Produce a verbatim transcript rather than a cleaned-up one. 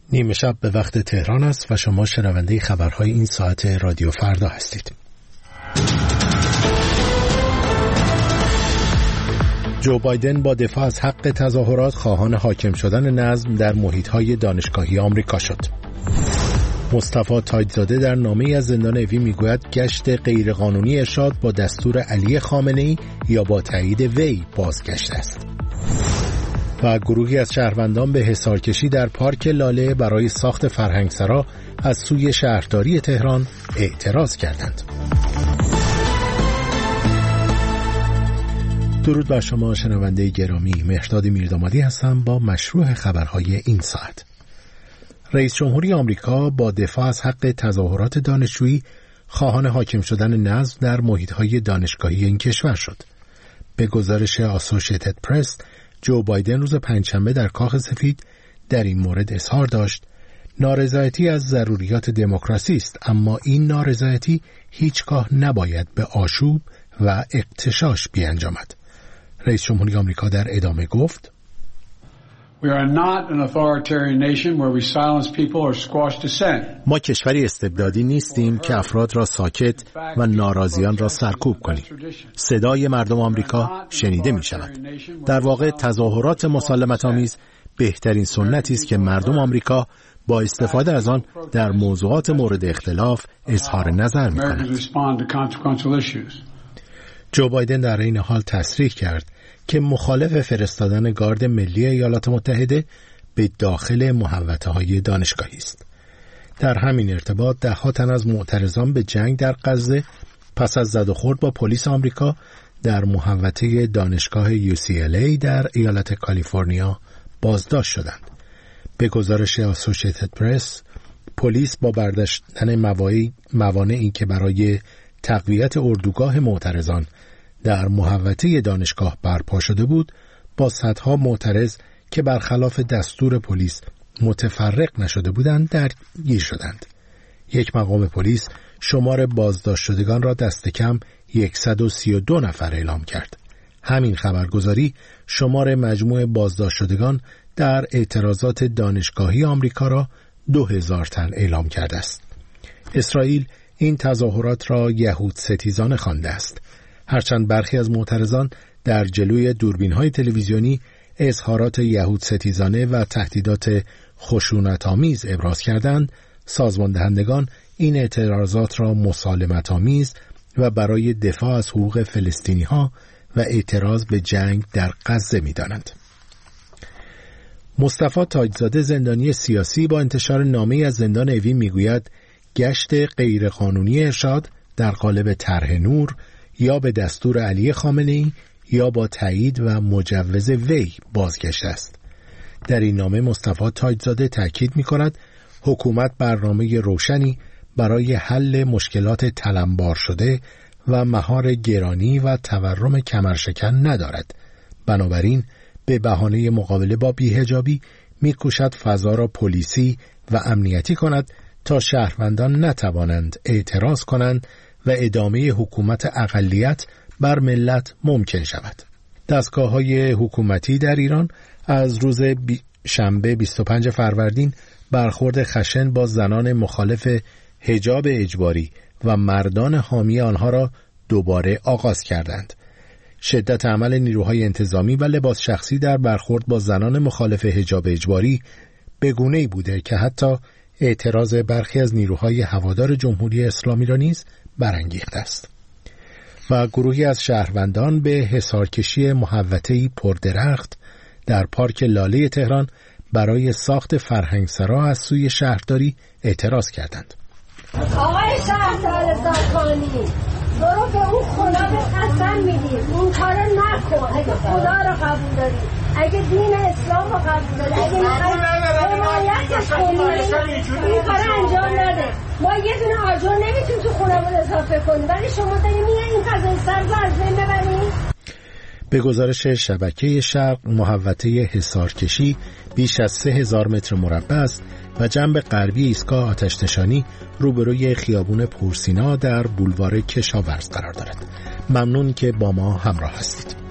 نیمه شب به وقت تهران است و شما شنونده خبرهای این ساعت رادیو فردا هستید. جو بایدن با دفاع از حق تظاهرات خواهان حاکم شدن نظم در محیط‌های دانشگاهی آمریکا شد. مصطفی تاجزاده در نامه‌ای از زندان اوین میگوید گشت غیرقانونی ارشاد با دستور علی خامنه‌ای یا با تایید وی بازگشت است. و گروهی از شهروندان به حصارکشی در پارک لاله برای ساخت فرهنگسرا از سوی شهرداری تهران اعتراض کردند. درود بر شما شنونده گرامی، مهرداد میردامادی هستم با مشروع خبرهای این ساعت. رئیس جمهوری آمریکا با دفاع از حق تظاهرات دانشجویی خواهان حاکم شدن نظم در محیط‌های دانشگاهی این کشور شد. به گزارش آسوشیتد پرس، جو بایدن روز پنجشنبه در کاخ سفید در این مورد اظهار داشت نارضایتی از ضروریات دموکراسی است، اما این نارضایتی هیچگاه نباید به آشوب و اغتشاش بیانجامد. رئیس جمهوری آمریکا در ادامه گفت We are not an authoritarian nation where we silence people or squash dissent. ما کشوری استبدادی نیستیم که افراد را ساکت و ناراضیان را سرکوب کنیم. صدای مردم آمریکا شنیده می شود. در واقع تظاهرات مسالمت‌آمیز بهترین سنتی است که مردم آمریکا با استفاده از آن در موضوعات مورد اختلاف اظهار نظر می کنند. جو بایدن در این حال تصریح کرد که مخالف فرستادن گارد ملی ایالات متحده به داخل محوطه‌های دانشگاهی است. در همین ارتباط ده‌ها تن از معترضان به جنگ در غزه پس از زد و خورد با پلیس آمریکا در محوطه دانشگاه یو سی ال ای در ایالت کالیفرنیا بازداشت شدند. به گزارش آسوشیتد پرس، پلیس با برداشتن موانعی که برای تقویت اردوگاه معترضان در محوطه دانشگاه برپا شده بود، با صدها معترض که برخلاف دستور پلیس متفرق نشده بودند درگیر شدند. یک مقام پلیس شمار بازداشت شدگان را دست کم صد و سی و دو نفر اعلام کرد. همین خبرگزاری شمار مجموع بازداشت شدگان در اعتراضات دانشگاهی آمریکا را دو هزار تن اعلام کرده است. اسرائیل این تظاهرات را یهود ستیزانه خوانده است. هرچند برخی از معترضان در جلوی دوربین‌های تلویزیونی اظهارات یهود ستیزانه و تهدیدات خشونت‌آمیز ابراز کردند، سازمان دهندگان این اعتراضات را مسالمت‌آمیز و برای دفاع از حقوق فلسطینی‌ها و اعتراض به جنگ در غزه می‌دانند. مصطفی تاجزاده زندانی سیاسی با انتشار نامه‌ای از زندان اوین می‌گوید گشت غیرقانونی ارشاد در قالب طرح نور یا به دستور علی خامنه‌ای یا با تایید و مجوز وی بازگشت است. در این نامه مصطفی تاجزاده تاکید می‌کند حکومت برنامه روشنی برای حل مشکلات تلمبار شده و مهار گرانی و تورم کمرشکن ندارد. بنابراین به بهانه مقابله با بی‌حجابی می‌کوشد فضا را پلیسی و امنیتی کند تا شهروندان نتوانند اعتراض کنند و ادامه حکومت اقلیت بر ملت ممکن شود. دستگاه‌های حکومتی در ایران از روز بی... شنبه بیست و پنجم فروردین برخورد خشن با زنان مخالف حجاب اجباری و مردان حامی آنها را دوباره آغاز کردند. شدت عمل نیروهای انتظامی و لباس شخصی در برخورد با زنان مخالف حجاب اجباری به گونه‌ای بوده که حتی اعتراض برخی از نیروهای هوادار جمهوری اسلامی را نیز برانگیخته است. و گروهی از شهروندان به حصارکشی محوطه‌ای پردرخت در پارک لاله تهران برای ساخت فرهنگسرا از سوی شهرداری اعتراض کردند. آقای شهردار زاکانی، برو به اون خدا به قسم میدی اون کارو نکن. اگه خدا رو قبول داری، اگه دین اسلام رو قبول داری، اگه حمایتش کنی، این کار انجام نده. ما یه دونه آجر نمیتونیم تو خونمون اضافه کنیم، ولی شما داری میگه این فضای سبز رو از بین ببرید. به گزارش شبکه شرق، محوطه حصارکشی بیش از سه هزار متر مربع است و جنب غربی ایستگاه آتش‌نشانی روبروی خیابون پورسینا در بولوار کشاورز قرار دارد. ممنون که با ما همراه هستید.